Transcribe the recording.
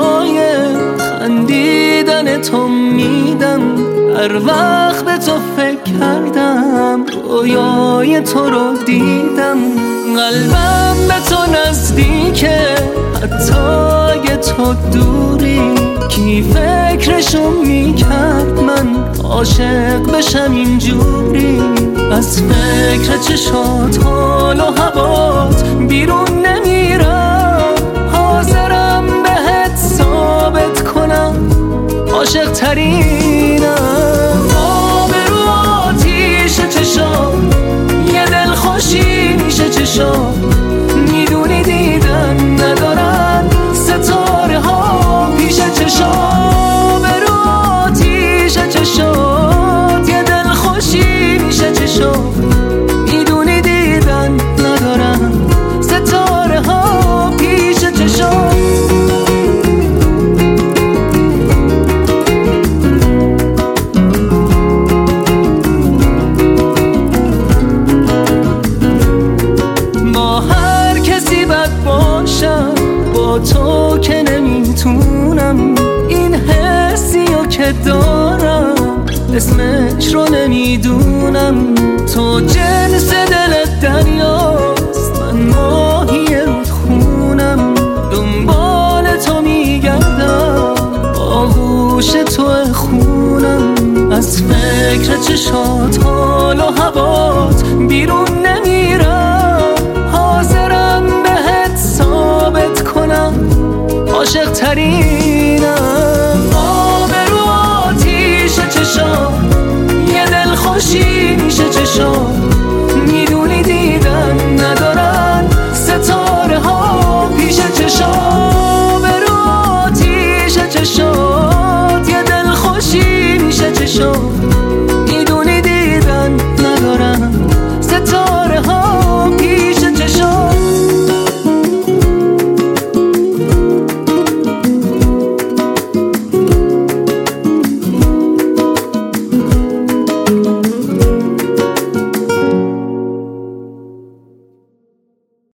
جای خندیدن تو میدم. هر وقت به تو فکر کردم رویای تو رو دیدم. قلبم به تو نزدیکه حتی اگه تو دوری. کی فکرشو میکرد من عاشق بشم اینجوری؟ از فکر چشات حال و هوات بیرون نمیرم. حاضرم بهت ثابت کنم عاشق ترینم. آب رو آتیش چشام یه دل خوشی میشه چشام. میدونی دیدن ندارن ستاره ها پیش چشام. رو آتیش چشام یه دل خوشی میشه چشام. میدونی دیدن ندارن ستاره ها پیش چشام. با تو که نمیتونم این حسیو که دارم اسمش رو نمیدونم. تو جنس دل دریاست من ماهی رودخونم. دنبال تو میگردم آغوش تو خونم. از فکر چشات حال و هوات بیرون نمیرم. حاضرم بهت ثابت کنم عاشق ترینم. آب رو آتیش چشام یه دل خوشی میشه چشام.